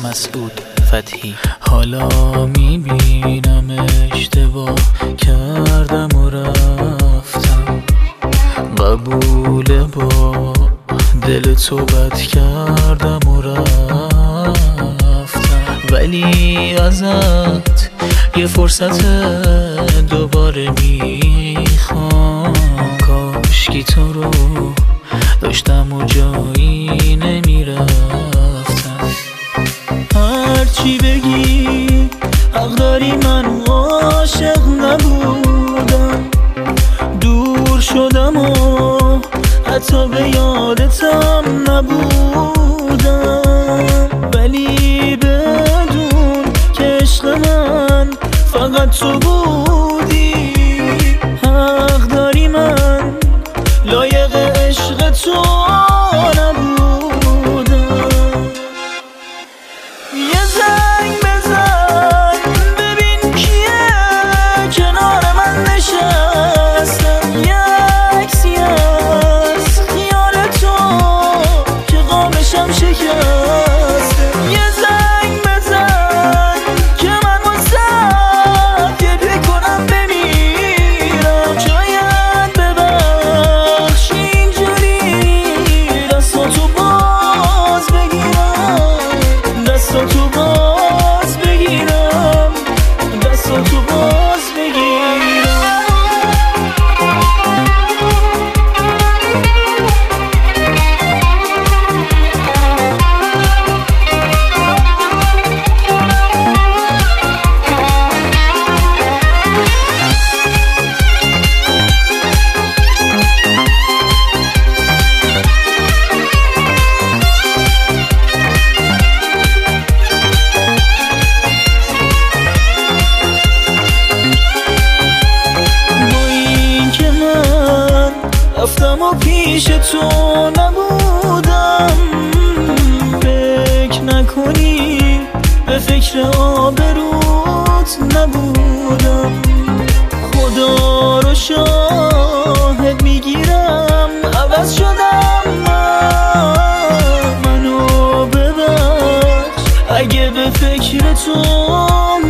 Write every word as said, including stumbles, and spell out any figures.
مسعود فتحی. حالا میبینم اشتباه کردم و رفتم، قبول با دل تو بد کردم و رفتم، ولی ازت یه فرصت دوباره میخوام. کاشکی تو رو داشتم و جایی نمیرفتم. هرچی بگی حق داری، من عاشق نبودم، دور شدم و حتی به یادتم نبودم، ولی بدون که عشق من فقط تو بودی. حق داری، من لایق عشق تو نبودم. یه زنگ بزن ببین کیه کنار من نشسته، یه عکسی از خیال تو که قامشم شکسته. یه زنگ بزن که من واسه گریه کنم بمیرم، شاید ببخشی اینجوری دستاتو باز بگیرم، دستاتو باز بگیرم، دستاتو باز بگیرم. رفتم و پیش تو نبودم، فکر نکنی به فکر آبروت نبودم. خدا رو شاهد میگیرم عوض شدم من، منو ببخش اگه به فکر تو